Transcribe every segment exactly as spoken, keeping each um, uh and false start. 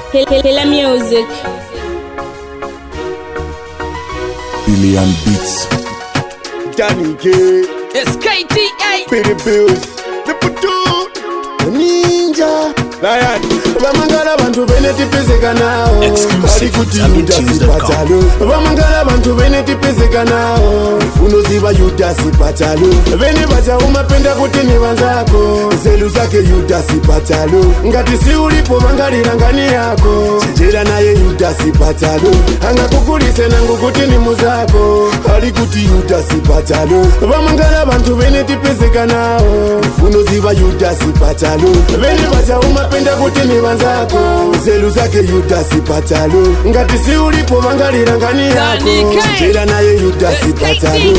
Killer music. Billion beats. Danny K. S K T A. Pay the bills. The Putu. The Ninja. Lion. Vamangala bantu bene tipezeka nao. Ali kuti Yudasi Patalo. Vamangala bantu bene tipezeka nao. Funo ziva Yudasi Patalo. Vene bacha umapenda kuti ni vanzako. Zelu zake Yudasi Patalo. Ngati si ulipo mangalira ngani yako. Chijera naye Yudasi Patalo. Anga kukulise nangu kuti ni muzako. Ali kuti Yudasi Patalo. Vamangala bantu bene tipezeka nao. Funo ziva Yudasi Patalo. Vene bacha umapenda kuti ni vanzako. Zelu zake Yudasi Patalo. Ngati si ulipo mangalira ngani yako. Chijera naye Yudasi Patalo.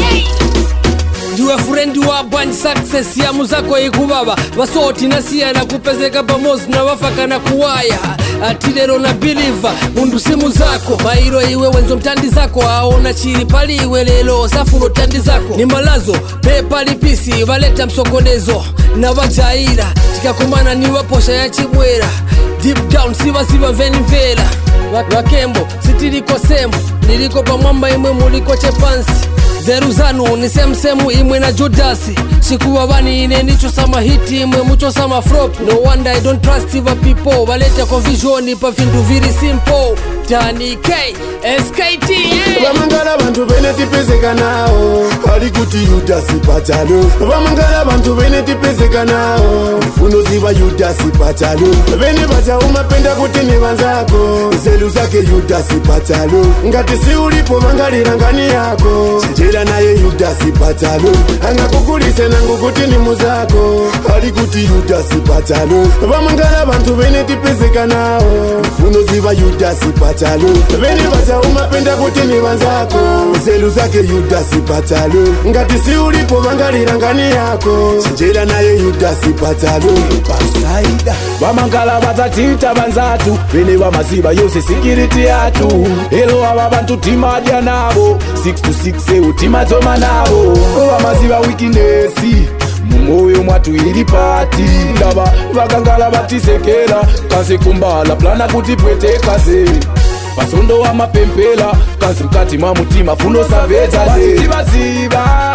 Ndiwe friend wa band success ya muzako ikubaba basoti nasiya na kupezeka pamozi na wafaka na kuwaya atilero na believer mundu simu zako mairo iwe wenzo mtandi zako aona chiri pali iwe lelo safuno tandi zako ni malazo pepa lipisi waleta msokonezo na wajaira tikakumana ni waposha ya chibwera deep down siva siva veni vela wakembo sitiliko semu niliko pamwamba imwe muliko chepansi zeru zanu ni semsemu imwe na Jodasi Shikuwa bani ine nicho sama hiti imwe mucho sama flop No wonder I don't trust eva people Waleta confusion pa findu very simple Danny K, S K T A. Vamangala bantu bene tipezeka nao. Ali kuti Yudasi Patalo. Vamangala bantu bene tipezeka nao. Funo ziva Yudasi Patalo. Vene bacha umapenda kuti ni vanzako. Zelu zake Yudasi Patalo. Ngati si ulipo mangalira ngani yako. Chijera naye Yudasi Patalo. Anga kukulise nangu kuti ni muzako. Ali kuti Yudasi Patalo. Vamangala bantu bene tipezeka nao. Funo ziva Yudasi Patalo. Vene bacha umapenda kuti ni vanzako. Zelu zake Yudasi Patalo. Ngati si ulipo mangalira ngani yako. Chijera naye Yudasi Patalo. Basaida Vamangala batatita banzatu Vene vamaziba yose security yatu Elo aba bantu timadya nabo six to six e utima zoma nabo Vamaziba weakness Mumoyo mwatu ili pati Ndaba vakangala batisekela Kanse kumbala plana kuti pwete kase Pasondo wa mapempela Kanse mkati mamutima funo saveza Baziba ziba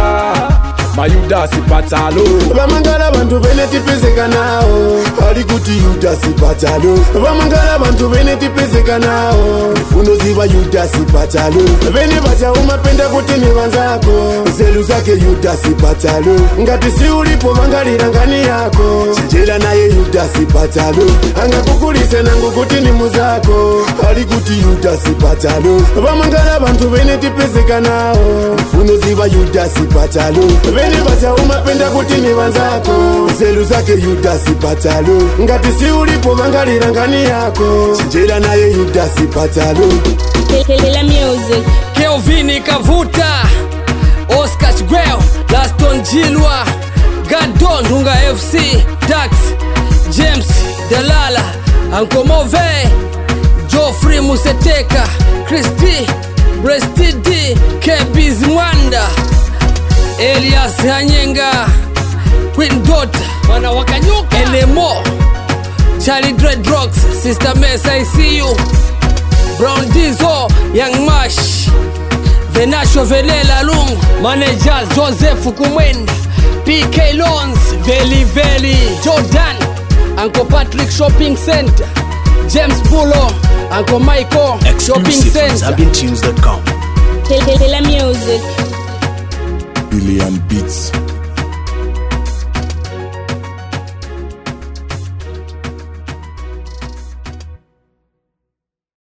Ma Yudasi Patalo. Vamangala bantu bene tipezeka nao. Ali kuti Yudasi Patalo. Vamangala bantu bene tipezeka nao. Funo ziva Yudasi Patalo. Vene bacha umapenda kuti ni vanzako. Zelu zake Yudasi Patalo. Ngati si ulipo mangalira ngani yako. Chijera naye Yudasi Patalo. Anga kukulise nangu kuti ni muzako. Ali kuti Yudasi Patalo. Vamangala bantu bene tipezeka nao. Funo ziva Yudasi Patalo. Vene bacha umapenda kuti ni vanzako. Zelu zake Yudasi Patalo. Ngati si ulipo mangalira ngani yako. Chijera naye Yudasi Patalo. Killer music. Kelvin Kavuta Oscar Chigwell Laston Jilwa Gadon Dunga F C Dax James Dalala Anko Move Geoffrey Museteka Christy Breasty D Kebiz Mwanda Elias Hanyenga Queen Dot Mana Wakanyuka Enemo Charlie Dreadrocks Sister Mess I see you Brown Diesel Young Mash Venasho Velela Lung Managers Joseph Kumwenda P K Loans Veli Veli Jordan Uncle Patrick Shopping Center James Bulo Uncle Michael Shopping Center Exclusive on Sabin Tunes dot com. Killer music. Billion beats.